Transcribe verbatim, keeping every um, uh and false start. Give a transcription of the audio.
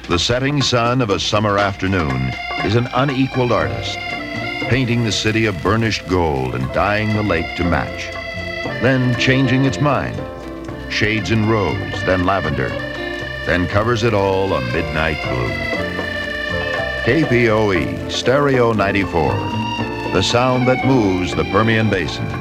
The setting sun of a summer afternoon is an unequaled artist, painting the city of burnished gold and dyeing the lake to match, then changing its mind, shades in rose, then lavender, then covers it all a midnight blue. K P O E Stereo ninety-four, the sound that moves the Permian Basin.